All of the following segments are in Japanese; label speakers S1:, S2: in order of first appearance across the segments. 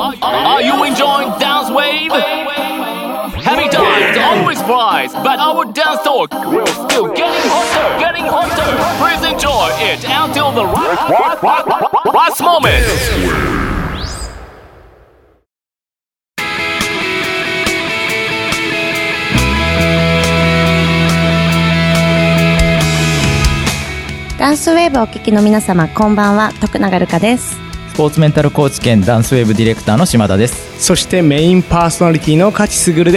S1: Are you enjoying Dance Wave? Happy times always flies, but our dance talk will still getting hotter. Please enjoy it until the last moment.
S2: ダンスウェーブをお聞きの皆様、こんばんは。徳永瑠香です。
S3: スポーツメンタルコーチ兼ダンスウェーブディレクターの島田です。
S4: そしてメインパーソナリティの勝卓です。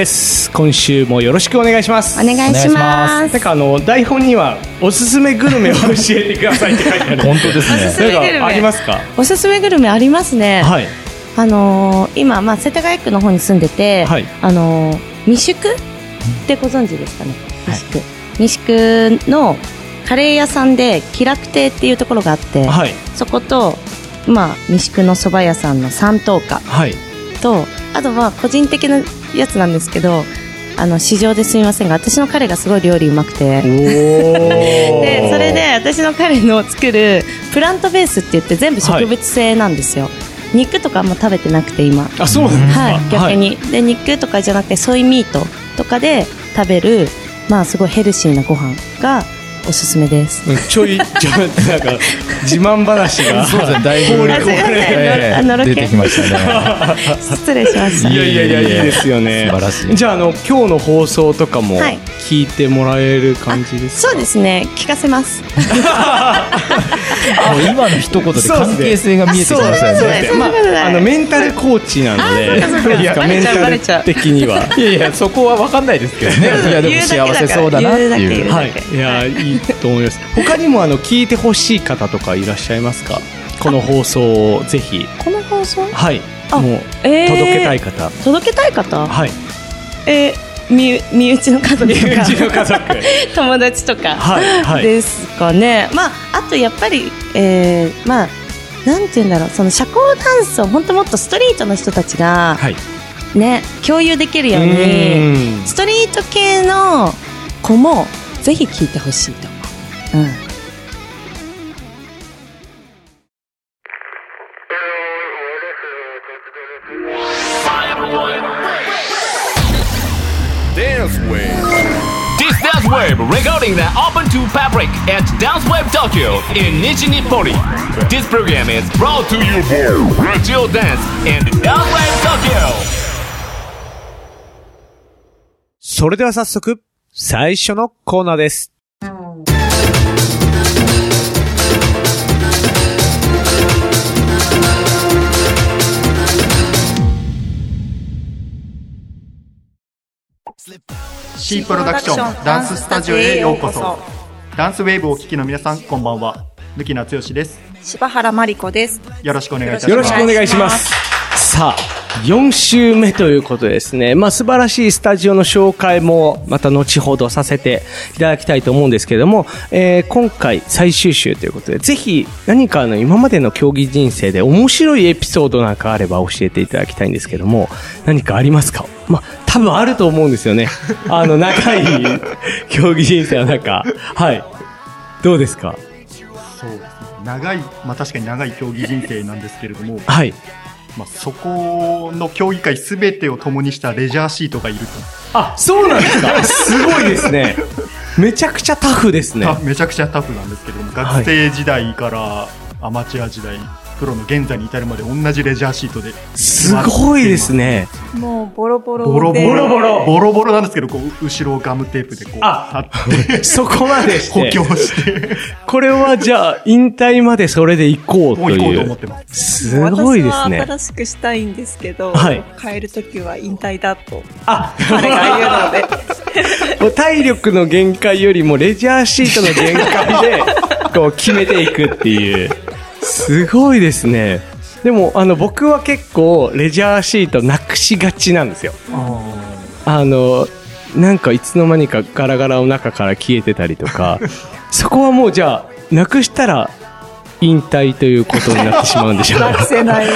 S4: 今週もよろしくお願いします。
S2: お願いします。
S4: なんか台本にはおすすめグルメを教えてくださいって書いてある。
S3: 本当ですね。
S2: おすすめグルメ
S4: なんかありますか？
S2: おすすめグルメありますね。
S4: はい。
S2: 今、世田谷区の方に住んでて、はい、三宿ってご存知ですかね。三宿のカレー屋さんで喜楽亭っていうところがあって、はい、そこと三宿の蕎麦屋さんの三等価と、あとは個人的なやつなんですけど、市場ですみませんが、私の彼がすごい料理うまくてでそれで私の彼の作るプラントベースって言って全部植物性なんですよ、はい、肉とかあんま食べてなくて今。
S4: あ、そうなんですか。
S2: はい、逆に、はい、で肉とかじゃなくてソイミートとかで食べる、すごいヘルシーなご飯がおすすめです。
S4: ちょいなんか自慢話が
S3: そうですね、だいぶ出てきましたね。
S2: 失礼しました。
S4: いやいいですよね。
S3: 素晴らしい。
S4: じゃあ今日の放送とかも聞いてもらえる感じですか？
S2: そうですね、聞かせます。も
S3: う今の一言で関係性が見えてきましたよね。
S4: メンタルコーチなので、メンタル的にはい
S3: やそこは分かんないですけどね。いやでも幸せそうだなっていう。
S4: はい。いやいいと思います。他にも聞いてほしい方とかいらっしゃいますか？この放送をぜひ。
S2: この放送？
S4: はい。もう届けたい方。
S2: 届けたい方？
S4: はい。
S2: 身内の家族とか。身
S4: 内の家族。
S2: 友達とか。
S4: はい。
S2: ですかね。あとやっぱりなんていうんだろう、その社交ダンスをもっとストリートの人たちが、はい、ね、共有できるようにストリート系の子もぜひ聞いてほしいと思う。
S1: This Dance Wave regarding the Open to Public and Dance Wave Tokyo in Nishi-Nippori. This program is brought to you by Radio Dance and Dance Wave Tokyo.
S4: それでは早速最初のコーナーです。
S5: C プロダクションダンススタジオへようこそ。ダンスウェーブをお聞きの皆さん、こんばんは。貫名剛です。
S6: 柴原真理子です。
S5: よろしくお願いいたします。
S4: よろしくお願いします。さあ、4週目ということでですね、素晴らしいスタジオの紹介もまた後ほどさせていただきたいと思うんですけれども、今回最終週ということで、ぜひ何か今までの競技人生で面白いエピソードなんかあれば教えていただきたいんですけども、何かありますか？多分あると思うんですよね。長い競技人生の中、はい。どうですか？
S5: そうですね。長い、確かに長い競技人生なんですけれども、
S4: はい。
S5: そこの競技会すべてを共にしたレジャーシートがいると。
S4: あ、そうなんですか？すごいですね。めちゃくちゃタフですね。
S5: めちゃくちゃタフなんですけども、学生時代からアマチュア時代、プロの現在に至るまで同じレジャーシートで。
S4: すごいですね。
S6: もうボロボロ
S5: なんですけど、後ろをガムテープで貼って
S4: そこまでして
S5: 補強して
S4: これはじゃあ引退までそれで行こうという。
S5: もう行こうと思ってます。
S4: すごいですね。
S6: 私は新しくしたいんですけど、
S4: はい、
S6: 変えるときは引退だと彼が言うので
S4: もう体力の限界よりもレジャーシートの限界で決めていくっていう。すごいですね。でも僕は結構レジャーシートなくしがちなんですよ。なんかいつの間にかガラガラを中から消えてたりとかそこはもうじゃあなくしたら引退ということになってしまうんでしょうね。
S6: なくせない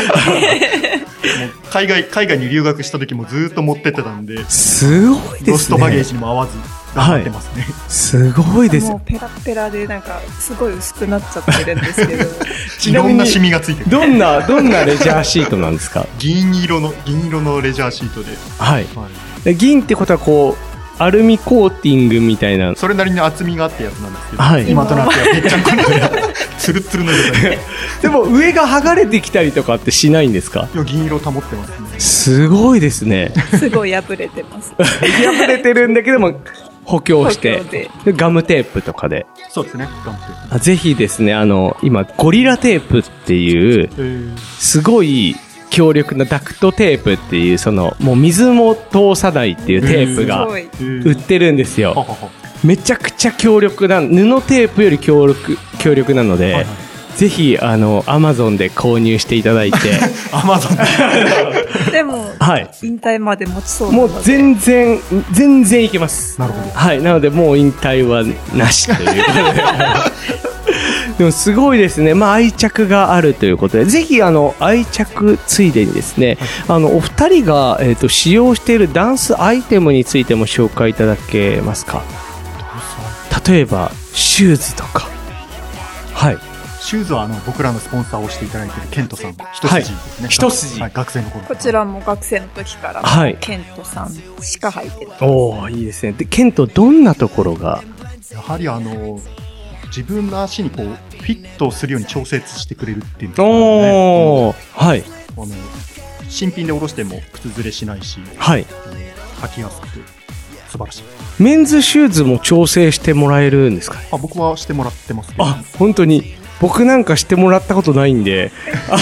S5: 海外に留学した時もずっと持ってってたんで、
S4: すごいですね。
S5: ロストバゲージにも合わず頑張ってますね。
S4: すごいです。
S6: もうペラペラでなんかすごい薄くなっちゃってるんですけど。
S5: いろんなシミがついてる。
S4: どんなレジャーシートなんですか？
S5: 銀色のレジャーシートで。
S4: はい。で銀ってことはこうアルミコーティングみたいな。
S5: それなりに厚みがあってやつなんですけど、
S4: はい、
S5: 今となってはぺっちゃんこにツルツルの状態で。
S4: でも上が剥がれてきたりとかってしないんですか？
S5: いや、銀色保ってますね。
S4: すごいですね。
S6: すごい破れてます。
S4: 破れてるんだけども補強してでガムテープとかで。
S5: そうですね、ガムテープ。
S4: ぜひですね、今ゴリラテープっていうすごい強力なダクトテープっていうもう水も通さないっていうテープが売ってるんですよ。めちゃくちゃ強力な布テープより強力なので、はいはい、ぜひAmazon で購入していただいて。
S5: Amazon
S6: でも、はい、引退まで持ちそうなので。
S4: もう全然いけます。
S5: なるほど。
S4: はい、なのでもう引退はなしということで。でもすごいですね。愛着があるということで、ぜひ愛着ついでにですね、お二人が使用しているダンスアイテムについても紹介いただけますか？例えばシューズとか。はい。
S5: シューズは僕らのスポンサーをしていただいているケントさん一筋ですね。
S4: 一筋。
S5: はい、学生の頃。
S6: こちらも学生の時から、はい、ケントさんしか履いてない。
S4: おー、いいですね。で、ケントどんなところが？
S5: やはり自分の足にこうフィットするように調節してくれるっていうんですかね。
S4: おー、はい。
S5: 新品で下ろしても靴ずれしないし、
S4: はい。
S5: 履きやすくて素晴らしい。
S4: メンズシューズも調整してもらえるんですかね？
S5: 僕はしてもらってますけど。
S4: 本当に僕なんかしてもらったことないんで。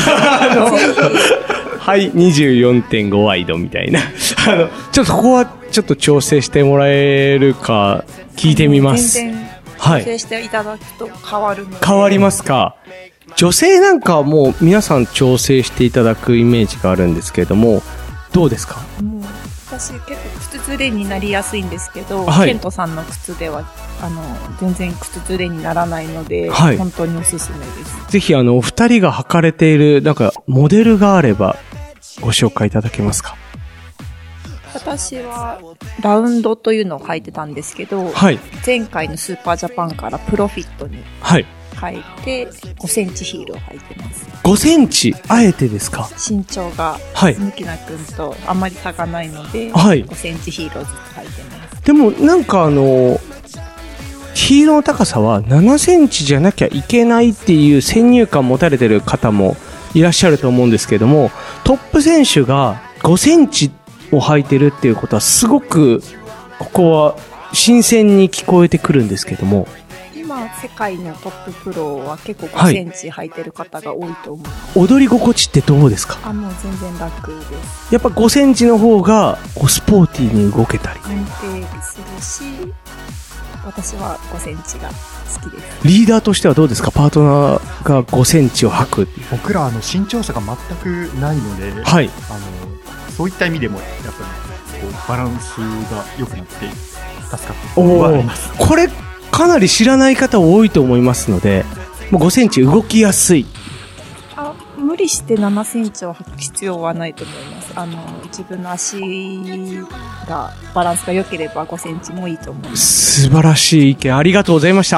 S4: はい、24.5 ワイドみたいな。ちょっとここはちょっと調整してもらえるか聞いてみます。
S6: 全然調整していただくと変わるので。
S4: 変わりますか？女性なんかはもう皆さん調整していただくイメージがあるんですけれども、どうですか？
S6: もう私結構靴ずれになりやすいんですけど、
S4: はい、
S6: ケントさんの靴では全然靴ずれにならないので、
S4: はい、
S6: 本当におすすめです。
S4: ぜひお二人が履かれているなんかモデルがあればご紹介いただけますか？
S6: 私はラウンドというのを履いてたんですけど、はい、前回のスーパージャパンからプロフィットに履いて5センチヒールを履いてます。
S4: 5センチあえてですか？
S6: 身長が向木菜君とあんまり差がないので、はい、5センチヒールをずっと履いてます。
S4: でもなんかヒールの高さは7センチじゃなきゃいけないっていう先入観持たれてる方もいらっしゃると思うんですけども、トップ選手が5センチを履いてるっていうことはすごくここは新鮮に聞こえてくるんですけども、
S6: 今世界のトッププロは結構5センチ履いてる方が多いと思う、
S4: はい、踊り心地ってどうですか？
S6: もう全然楽です。
S4: やっぱ5センチの方がスポーティーに動けたり
S6: 安定するし、私は5センチが好きです。
S4: リーダーとしてはどうですか？パートナーが5センチを履く。
S5: 僕ら身長差が全くないので、はい、そういった意味でもやっぱりこうバランスが良くなって助かっています。
S4: これかなり知らない方多いと思いますので、もう5センチ動きやすい。
S6: 無理して7センチを履く必要はないと思います。自分の足がバランスが良ければ5センチもいいと思います。
S4: 素晴らしい意見ありがとうございました。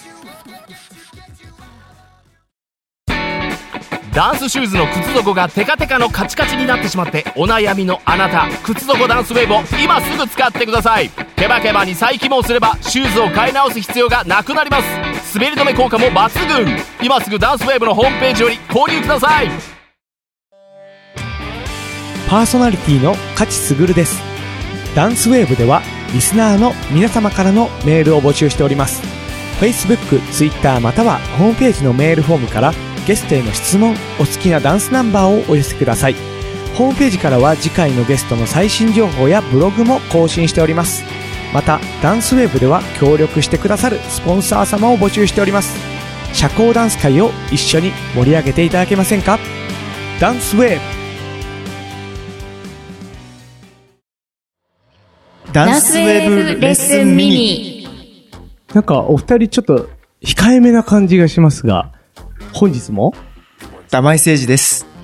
S1: ダンスシューズの靴底がテカテカのカチカチになってしまってお悩みのあなた、靴底ダンスウェーブを今すぐ使ってください。ケバケバに再起毛すればシューズを買い直す必要がなくなります。滑り止め効果も抜群。今すぐダンスウェーブのホームページより購入ください。
S7: パーソナリティの勝ち優です。ダンスウェーブではリスナーの皆様からのメールを募集しております。 Facebook、Twitter またはホームページのメールフォームからゲストへの質問、お好きなダンスナンバーをお寄せください。ホームページからは次回のゲストの最新情報やブログも更新しております。またダンスウェーブでは協力してくださるスポンサー様を募集しております。社交ダンス界を一緒に盛り上げていただけませんか？ダンスウェーブ。
S8: ダンスウェーブレッスンミニ。
S4: なんかお二人ちょっと控えめな感じがしますが、本日も
S3: 玉井誠二です。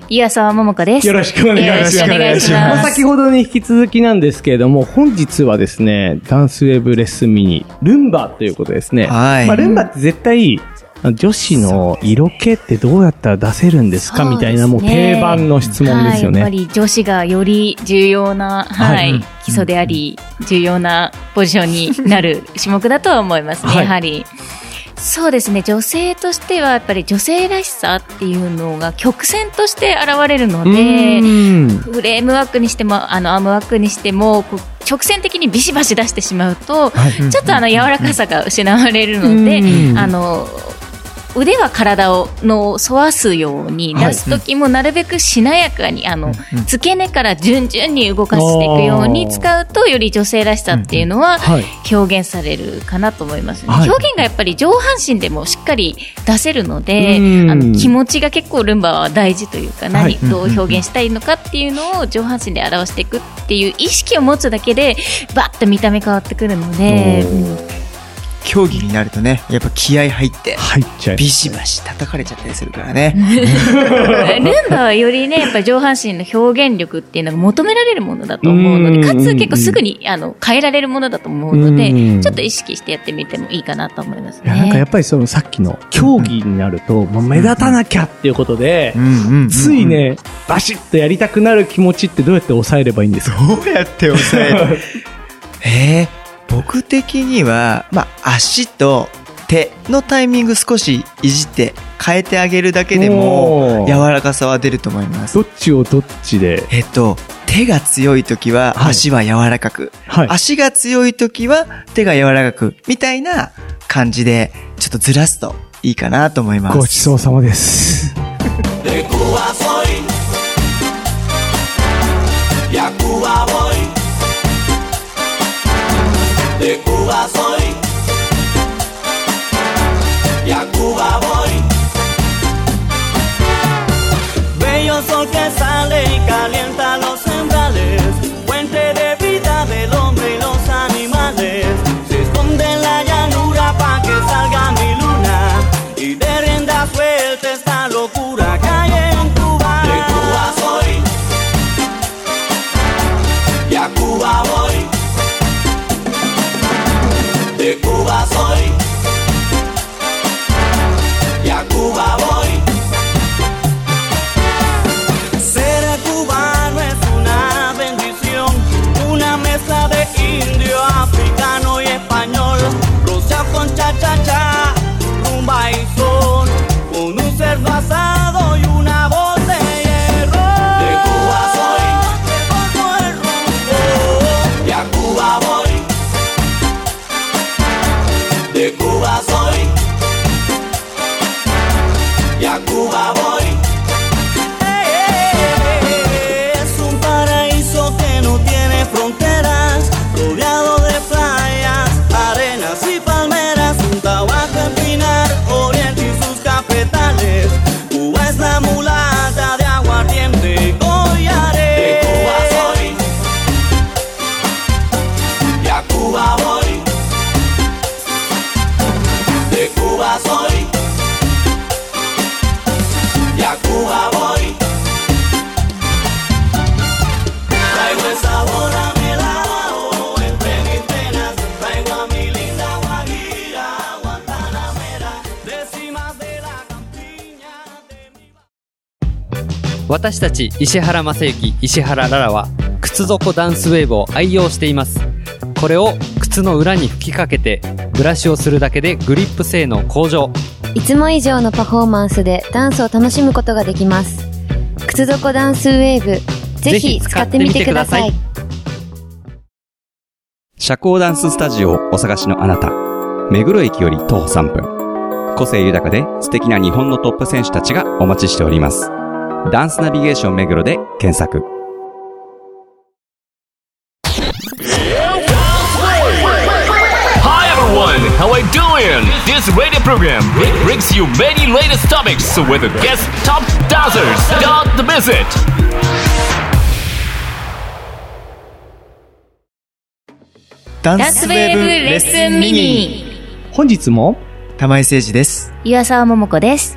S9: 岩沢桃子です。
S4: よろしくお願いします。先ほどに引き続きなんですけれども、本日はですね、ダンスウェブレッスンミニ、ルンバということですね。はい。ルンバって絶対、女子の色気ってどうやったら出せるんですかみたいなもう定番の質問ですよね。
S9: やっぱり女子がより重要な、基礎であり、重要なポジションになる種目だとは思いますね、やはり。そうですね、女性としてはやっぱり女性らしさっていうのが曲線として現れるので、フレームワークにしてもアームワークにしても直線的にビシバシ出してしまうと、ちょっと柔らかさが失われるので、腕は体を沿わすように出すときもなるべくしなやかに付け根から順々に動かしていくように使うと、より女性らしさっていうのは表現されるかなと思いますね。表現がやっぱり上半身でもしっかり出せるので、気持ちが結構ルンバは大事というか、どう表現したいのかっていうのを上半身で表していくっていう意識を持つだけでバッと見た目変わってくるので、
S10: 競技になるとね、やっぱ気合入ってビシバシ叩かれちゃったりするからね。
S9: ルンバはよりね、やっぱ上半身の表現力っていうのが求められるものだと思うので、かつ結構すぐに変えられるものだと思うので、ちょっと意識してやってみてもいいかなと思いますね。
S4: なんかやっぱりそのさっきの競技になると、目立たなきゃっていうことで、ついね、バシッとやりたくなる気持ちってどうやって抑えればいいんですか？
S10: どうやって抑える僕的には、足と手のタイミング少しいじって変えてあげるだけでも柔らかさは出ると思います。
S4: どっちをどっちで？
S10: 手が強い時は足は柔らかく、足が強い時は手が柔らかくみたいな感じでちょっとずらすといいかなと思います。
S4: ごちそうさまです。
S11: De Cuba soy, y a Cuba voy. Bello sol que sale y calienta los umbrales, fuente de vida del hombre y los animales. Se esconde en la llanura pa' que salga mi luna, y de rienda suelta esta locura que hay en Cuba. De Cuba soy, y a Cuba voy. De Cuba soy, y a Cuba voy. Ser cubano es una bendición, una mezcla de indio, africano y español, rociado con cha-cha-cha, rumba y son, con un cerdo asado y una voz de hierro. De Cuba soy, llevo el rumbo, y a Cuba voy. De Cuba soy, y a Cuba voy. Es un paraíso que no tiene fronteras, rodeado de playas, arenas y palmeras, un tabaco empinar, oriente y sus cafetales. Cuba es la mulata de aguardiente y collares. De Cuba soy, y a Cuba voy. De Cuba soy, y a Cuba voy. Traigo el sabor a mi helado, entre mis penas, traigo a mi linda Guajira, Guantanamera, décimas de la campiña de mi...
S12: 私たち石原正幸、石原ララは靴底ダンスウェーブを愛用しています。これを靴の裏に吹きかけてブラシをするだけでグリップ性能向上。
S13: いつも以上のパフォーマンスでダンスを楽しむことができます。靴底ダンスウェーブ、ぜひ使ってみてください。
S14: 社交ダンススタジオをお探しのあなた、目黒駅より徒歩3分。個性豊かで素敵な日本のトップ選手たちがお待ちしております。ダンスナビゲーション目黒で検索。
S1: How are you doing? This radio program brings you many latest topics with the guest top dancers. Don't miss it.
S10: ダンスウェーブレッスンミニ。
S4: 本日も
S10: 玉井誠二です。
S9: 岩沢桃子です。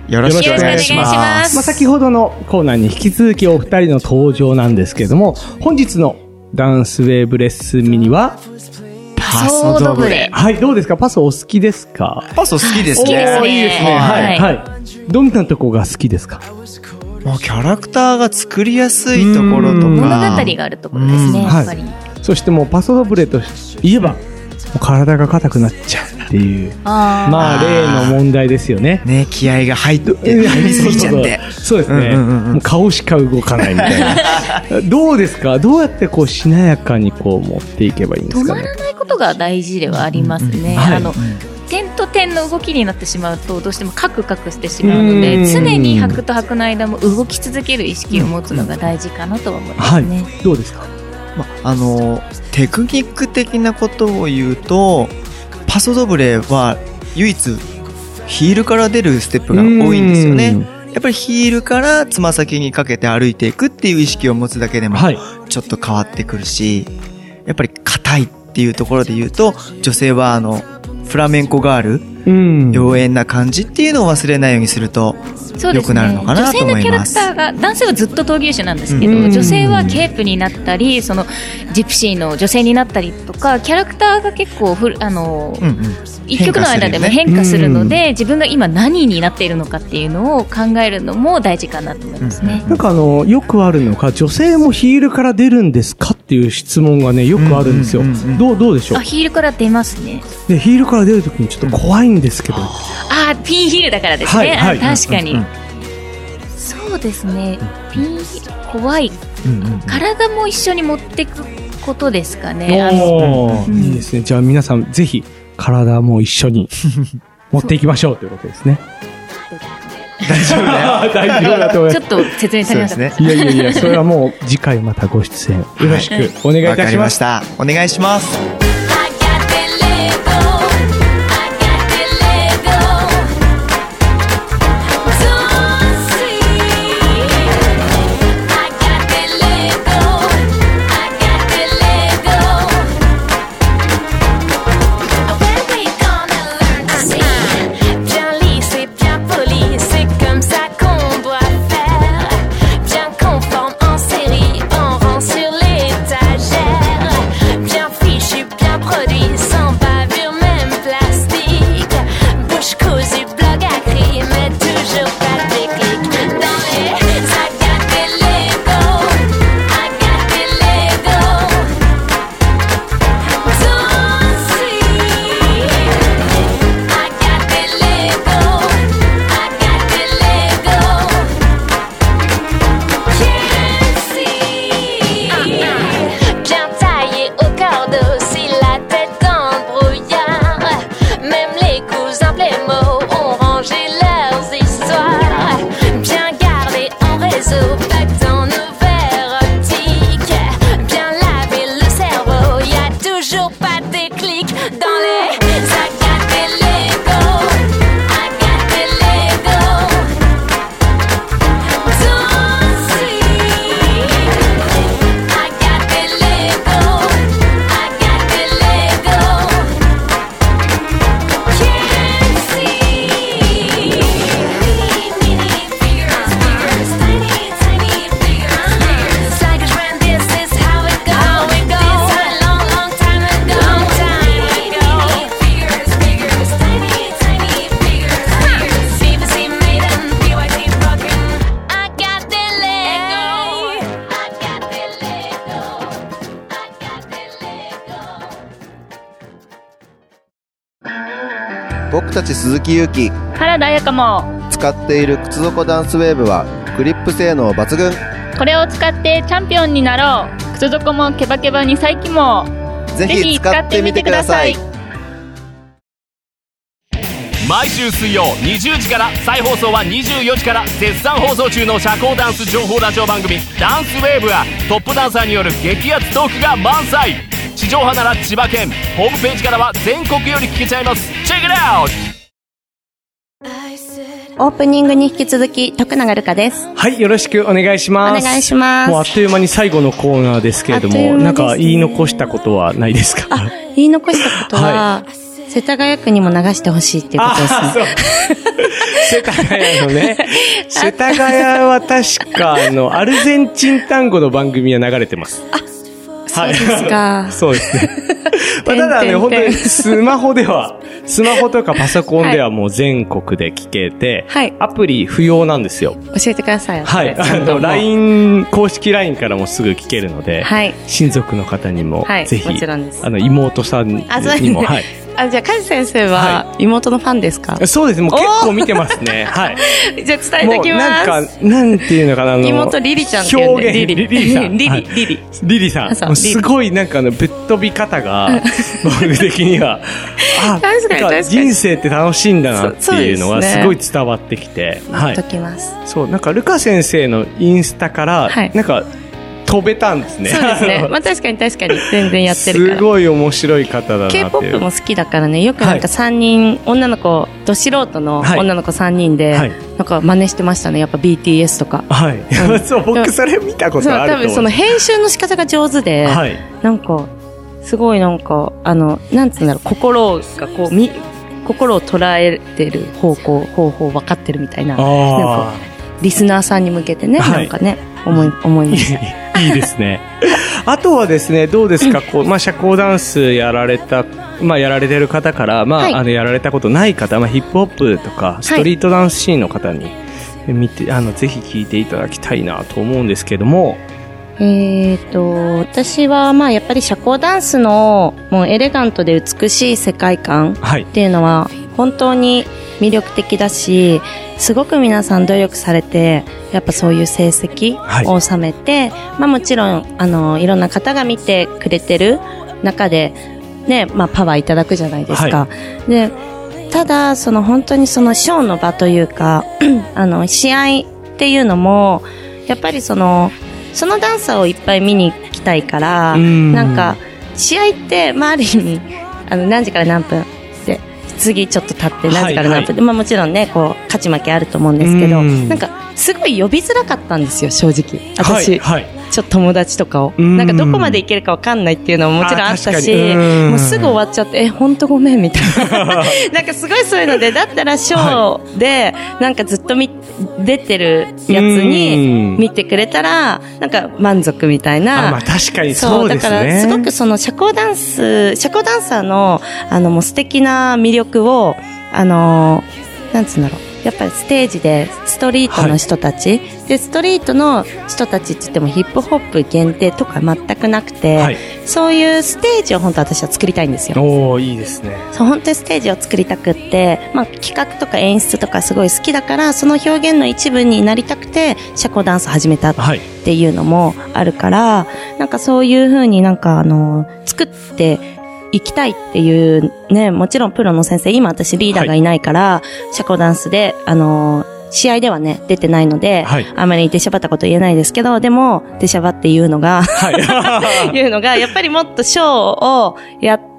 S10: よろしくお願いします。
S4: 先ほどのコーナーに引き続きお二人の登場なんですけれども、本日のダンスウェーブレッスンミニは、
S10: パソドブレ。
S4: はい、どうですか？パソお好きですか？
S10: パソ好きですね。
S9: 好きですね。
S4: いいですね。はい。どんなとこが好きですか？
S10: もうキャラクターが作りやすいところとか。
S9: 物語があるところですね、やっぱり。
S4: そしてもうパソドブレといえば、もう体が硬くなっちゃうっていう、まあ例の問題ですよね。
S10: ね、気合が入りすぎちゃって。
S4: そうですね。もう顔しか動かないみたいな。どうですか？どうやってこうしなやかにこう持っていけばいいんですかね？
S9: 止まらないことが大事ではありますね。点と点の動きになってしまうとどうしてもカクカクしてしまうので、常に拍と拍の間も動き続ける意識を持つのが大事かなとは思いますね。
S4: どうですか？
S10: テクニック的なことを言うと、パソドブレは唯一ヒールから出るステップが多いんですよね。やっぱりヒールからつま先にかけて歩いていくっていう意識を持つだけでもちょっと変わってくるし、やっぱり硬いっていうところで言うと、女性はフラメンコガール、妖艶な感じっていうのを忘れないようにすると良くなるのかなと思います。
S9: 女性のキャラクターが、男性はずっと闘牛士なんですけど、女性はケープになったり、そのジプシーの女性になったりとか、キャラクターが結構一曲の間でも変化するので、自分が今何になっているのかっていうのを考えるのも大事かなと思いますね。
S4: なんかよくあるのが、女性もヒールから出るんですかっていう質問がね、よくあるんですよ。どうでしょう？
S9: ヒールから出ますね。
S4: で、ヒールから出るときにちょっと怖いんですけど。
S9: ピンヒールだからですね。確かに。そうですね。ピン怖い。体も一緒に持っていくことですかね。
S4: いいですね。じゃあ皆さんぜひ体も一緒に持っていきましょうということですね。
S10: 大丈夫だよ。
S4: 大丈夫だと思います。
S9: ちょっと説明足りなかったですね。
S4: いや、それはもう次回またご出演よろしくお願いいたします。わかりました。
S10: お願いします。
S15: 僕たち鈴木勇気、
S16: 原田彩香も
S15: 使っている靴底ダンスウェーブはグリップ性能抜群。
S16: これを使ってチャンピオンになろう。靴底もケバケバに再起も
S15: ぜひ使ってみてください。
S1: 毎週水曜20時から再放送は24時から絶賛放送中の社交ダンス情報ラジオ番組ダンスウェーブはトップダンサーによる激アツトークが満載。地上波なら千葉県、ホームページからは全国より聞けちゃいます。チェックイッ
S2: ト。オープニングに引き続き徳永瑠香です。
S4: はい、よろしくお願いします。
S2: お願いします。
S4: もうあっという間に最後のコーナーですけれども、なんか言い残したことはないですか？
S2: 言い残したことは、 世田谷区にも流してほしいっていうことですね。
S4: そう。世田谷のね。世田谷は確かアルゼンチン単語の番組は流れてます。
S2: そうですか。
S4: そうですね。ただね、本当にスマホとかパソコンではもう全国で聞けて、はい、アプリ不要なんですよ。
S2: 教えてください。
S4: はい。LINE、公式 LINE からもすぐ聞けるので、はい、親族の方にも、はい、ぜひ、
S2: もちろんです。
S4: 妹さんにも、はい。
S2: じゃあ、カジ先生は妹のファンですか？
S4: はい、そうです。もう結構見てますね。はい。
S2: じゃあ伝えておきます。
S4: なんていうのかな、
S2: 妹リリちゃんっていうね。
S4: リリさん。リリさん。すごいぶっ飛び方が、僕的には、
S2: 確かに
S4: 人生って楽しいんだなっていうのがすごい伝わってきて。
S2: はい。ときます。
S4: そう、ルカ先生のインスタから、飛べたんですね。
S2: そうですね。まあ確かに全然やってるから。
S4: すごい面白い方だなっていう。
S2: K-POP も好きだからね、よく3人、女の子、ど素人の女の子3人で、真似してましたね。やっぱ BTS とか。
S4: はい。そう、僕それ見たことあると思う。
S2: 多分その編集の仕方が上手で、すごいなんつうんだろう、心を捉えてる方法分かってるみたいな。リスナーさんに向けてね、思いました。
S4: いいですね。あとはですね、どうですか、社交ダンスやられてる方から、やられたことない方、ヒップホップとか、ストリートダンスシーンの方に見て、ぜひ聞いていただきたいなと思うんですけども、
S2: 私はやっぱり社交ダンスのもうエレガントで美しい世界観っていうのは本当に魅力的だし、すごく皆さん努力されてやっぱそういう成績を収めて、もちろんいろんな方が見てくれてる中でね、パワーいただくじゃないですか。で、ただ本当にショーの場というか試合っていうのもやっぱりそのダンサーをいっぱい見に行きたいから、試合って、ある意味、何時から何分で、次ちょっと経って何時から何分で、もちろんね、勝ち負けあると思うんですけど、すごい呼びづらかったんですよ、正直。私。ちょっと友達とかを。どこまでいけるかわかんないっていうのももちろんあったし、もうすぐ終わっちゃって、ほんとごめんみたいな。すごいそういうので、だったらショーで、ずっと出てるやつに見てくれたら、満足みたいな。
S4: 確かにそうですね。
S2: だからすごく社交ダンサーの、もう素敵な魅力を、なんつうんだろう。やっぱりステージでストリートの人たち、でストリートの人たちって言ってもヒップホップ限定とか全くなくて、そういうステージを本当私は作りたいんですよ。
S4: おー、いいですね。
S2: そう本当にステージを作りたくって、企画とか演出とかすごい好きだから、その表現の一部になりたくて社交ダンス始めたっていうのもあるから、そういう風に作って行きたいっていうね、もちろんプロの先生、今私リーダーがいないから、社交ダンスで、試合ではね、出てないので、あまり出しゃばったこと言えないですけど、でも、出しゃばっていうのが、いうのが、やっぱりもっとショーをやって、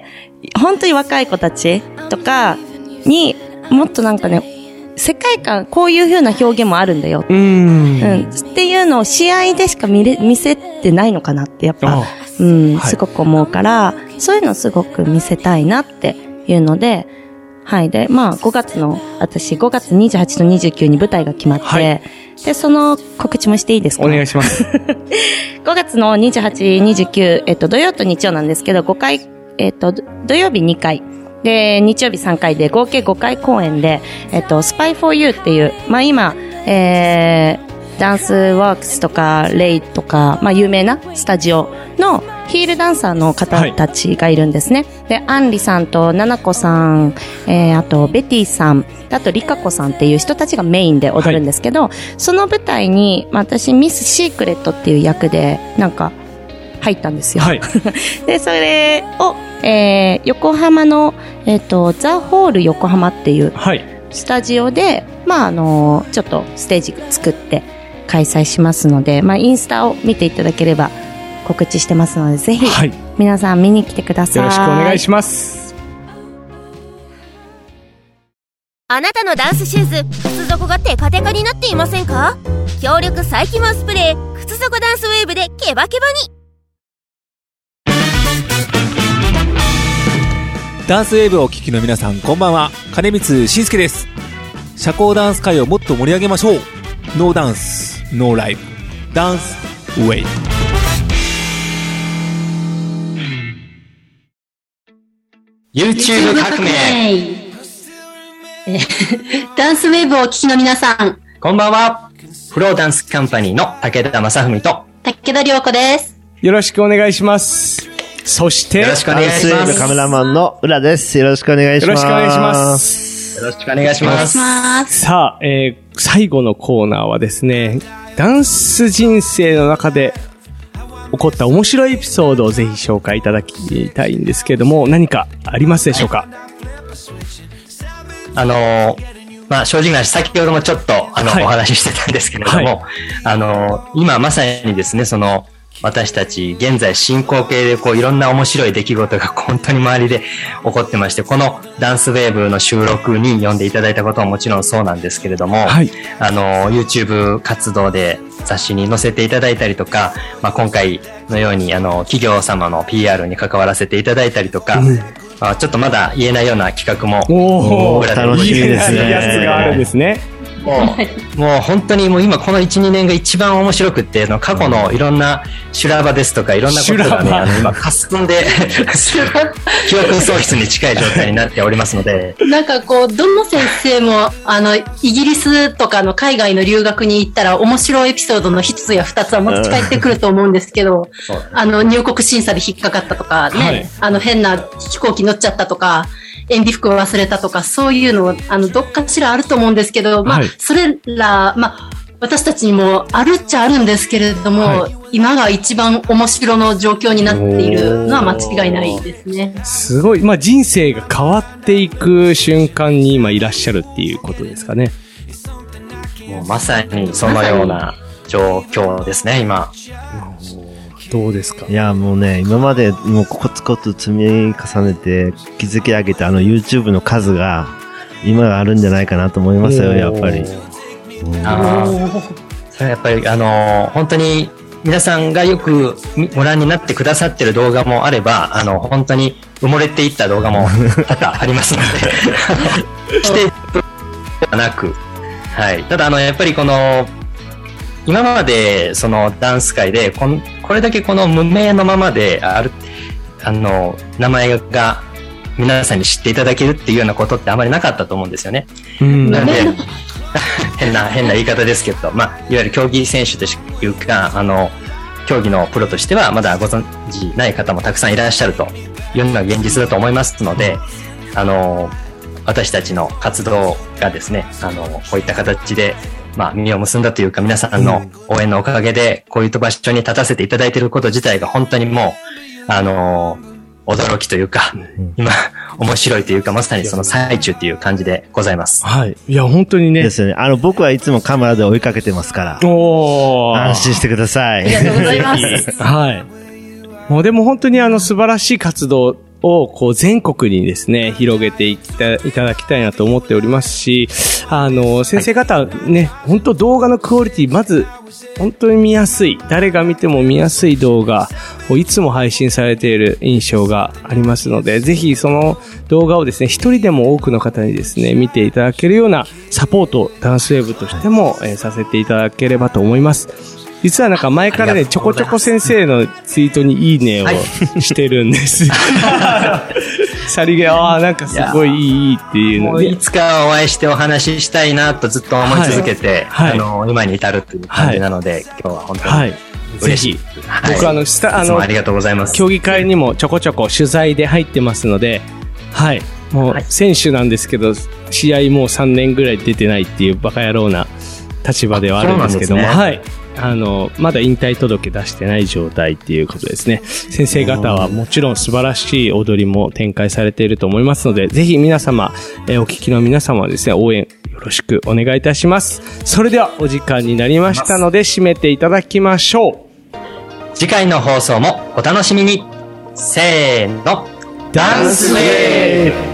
S2: 本当に若い子たちとかにもっと世界観、こういう風な表現もあるんだよ。っていうのを試合でしか見せてないのかなって、やっぱ、すごく思うから、そういうのすごく見せたいなっていうので、で、5月28と29に舞台が決まって、で、その告知もしていいですか？
S4: お願いします。
S2: 5月の28、29、土曜と日曜なんですけど、5回、土曜日2回、で、日曜日3回で、合計5回公演で、Spy for You っていう、今、ダンスワークスとか、レイとか、有名なスタジオのヒールダンサーの方たちがいるんですね。で、アンリさんとナナコさん、あとベティさん、あとリカコさんっていう人たちがメインで踊るんですけど、その舞台に、私ミスシークレットっていう役で、入ったんですよ。で、それを、横浜の、ザ・ホール横浜っていう、スタジオで、ちょっとステージ作って開催しますので、インスタを見ていただければ告知してますので、ぜひ、皆さん見に来てください。
S4: よろしくお願いします。
S17: あなたのダンスシューズ、靴底がテカテカになっていませんか？強力再起毛スプレー、靴底ダンスウェーブでケバケバに。
S18: ダンスウェーブをお聴きの皆さん、こんばんは。金光慎介です。社交ダンス界をもっと盛り上げましょう。ノーダンス、ノーライブ。ダンスウェイ
S19: ブ。YouTube 革命。ダンスウェーブをお聴きの皆さん、
S20: こんばんは。フローダンスカンパニーの武田正文と
S19: 武田良子です。
S4: よろしくお願いします。そして、
S20: よろしくお願いします。
S15: カメラマンの浦です。よろしくお願いします。
S4: よろしくお願いします。
S20: よろしくお願いします。
S4: さあ、最後のコーナーはですね、ダンス人生の中で起こった面白いエピソードをぜひ紹介いただきたいんですけれども、何かありますでしょうか？
S20: まあ、正直な話、先ほどもちょっと、お話ししてたんですけれども、今まさにですね、私たち、現在進行形でいろんな面白い出来事が本当に周りで起こってまして、このダンスウェーブの収録に呼んでいただいたことももちろんそうなんですけれども、YouTube 活動で雑誌に載せていただいたりとか、まあ、今回のように、企業様の PR に関わらせていただいたりとか、ちょっとまだ言えないような企画も、
S15: 楽しみですね。
S4: やつがあるんですね。
S20: もう本当にもう今この 1,2 年が一番面白くって、過去のいろんな修羅場ですとかいろんなことがね、今霞んで、記憶喪失に近い状態になっておりますので。
S19: なんかどの先生も、イギリスとかの海外の留学に行ったら面白いエピソードの一つや二つは持ち帰ってくると思うんですけど、入国審査で引っかかったとかね、変な飛行機乗っちゃったとか、塩ビ服を忘れたとか、そういうの、どっかしらあると思うんですけど、まあ、それら、まあ、私たちにもあるっちゃあるんですけれども、今が一番面白の状況になっているのは間違いないですね。
S4: すごい、まあ、人生が変わっていく瞬間に今いらっしゃるっていうことですかね。
S20: もうまさにそのような状況ですね、今。
S4: どうですか？
S15: いや、もうね、今までもうコツコツ積み重ねて築き上げたYouTube の数が今があるんじゃないかなと思いますよ、やっぱり。
S20: それはやっぱり本当に皆さんがよくご覧になってくださってる動画もあれば、本当に埋もれていった動画も多々ありますので、してではなく、はい。ただやっぱり今までダンス界でこれだけ無名のままで名前が皆さんに知っていただけるっていうようなことってあまりなかったと思うんですよね。なので変な言い方ですけど、まあ、いわゆる競技選手というか競技のプロとしてはまだご存知ない方もたくさんいらっしゃるというのが現実だと思いますので、私たちの活動がですねこういった形でまあ、実を結んだというか、皆さんの応援のおかげで、こういう場所に立たせていただいていること自体が本当にもう、驚きというか、今、面白いというか、まさにその最中っていう感じでございます。
S4: はい。いや、本当にね。
S15: ですよね。僕はいつもカメラで追いかけてますから。安心してください。
S19: ありがとうございます。
S4: はい。もうでも本当に素晴らしい活動を全国にですね広げていただきたいなと思っておりますし、先生方ね、本当動画のクオリティまず本当に見やすい、誰が見ても見やすい動画をいつも配信されている印象がありますので、ぜひその動画をですね一人でも多くの方にですね見ていただけるようなサポートをダンスウェーブとしても、させていただければと思います。実はなんか前からね、ちょこちょこ先生のツイートにいいねをしてるんです。さりげ、なんかすごいいいっていうので。
S20: いつかお会いしてお話ししたいなとずっと思い続けて、今に至るという感じなので、今日は本当に嬉しい。
S4: 僕
S20: ありがとうございます。
S4: 競技会にもちょこちょこ取材で入ってますので、はい。もう選手なんですけど、試合もう3年ぐらい出てないっていうバカ野郎な立場ではあるんですけども、はい。まだ引退届出してない状態っていうことですね。先生方はもちろん素晴らしい踊りも展開されていると思いますので、ぜひ皆様、お聞きの皆様はですね、応援よろしくお願いいたします。それではお時間になりましたので、締めていただきましょう。
S20: 次回の放送もお楽しみに。せーの。ダンスウェーブ。